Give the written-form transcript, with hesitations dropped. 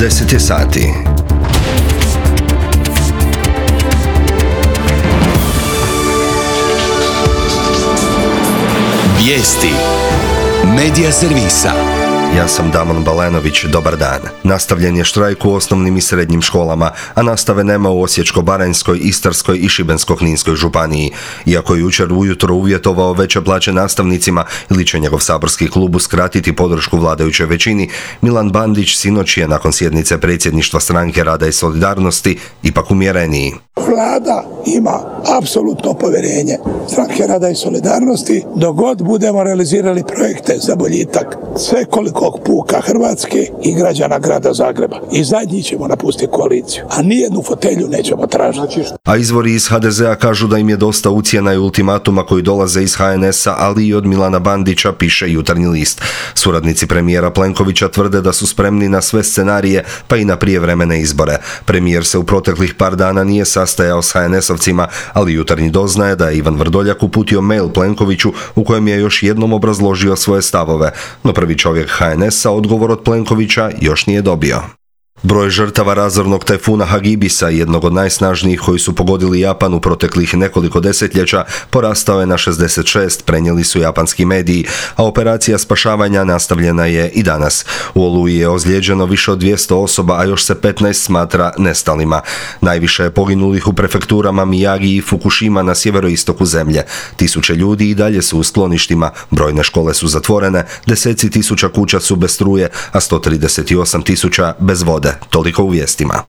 10 je sati. Vijesti Medija servisa. Ja sam Damon Balenović, dobar dan. Nastavljen je štrajk u osnovnim i srednjim školama, a nastave nema u Osječko-baranjskoj, Istarskoj i Šibensko-kninskoj županiji. Iako je jučer ujutro uvjetovao veće plaće nastavnicima ili će njegov saborski klub uskratiti podršku vladajućoj većini, Milan Bandić sinoć je nakon sjednice predsjedništva Stranke rada i solidarnosti ipak umjereniji. Vlada ima apsolutno povjerenje Stranke rada i solidarnosti dok god budemo realizirali projekte za boljitak svekolikog puka Hrvatske i građana grada Zagreba. I zadnji ćemo napustiti koaliciju, a nijednu fotelju nećemo tražiti. A izvori iz HDZ-a kažu da im je dosta ucjena i ultimatuma koji dolaze iz HNS-a, ali i od Milana Bandića, piše Jutarnji list. Suradnici premijera Plenkovića tvrde da su spremni na sve scenarije, pa i na prijevremene izbore. Premijer se u proteklih par dana nije sastajao s HNS-ovcima, ali Jutarnji doznaje da je Ivan Vrdoljak uputio mail Plenkoviću u kojem je još jednom obrazložio svoje stavove, no prvi čovjek HNS-a odgovor od Plenkovića još nije dobio. Broj žrtava razornog tajfuna Hagibisa, jednog od najsnažnijih koji su pogodili Japan u proteklih nekoliko desetljeća, porastao je na 66, prenijeli su japanski mediji, a operacija spašavanja nastavljena je i danas. U Oluji je ozlijeđeno više od 200 osoba, a još se 15 smatra nestalima. Najviše je poginulih u prefekturama Miyagi i Fukushima na sjeveroistoku zemlje. Tisuće ljudi i dalje su u skloništima, brojne škole su zatvorene, deseci tisuća kuća su bez struje, a 138 tisuća bez vode. Toliko u vijestima.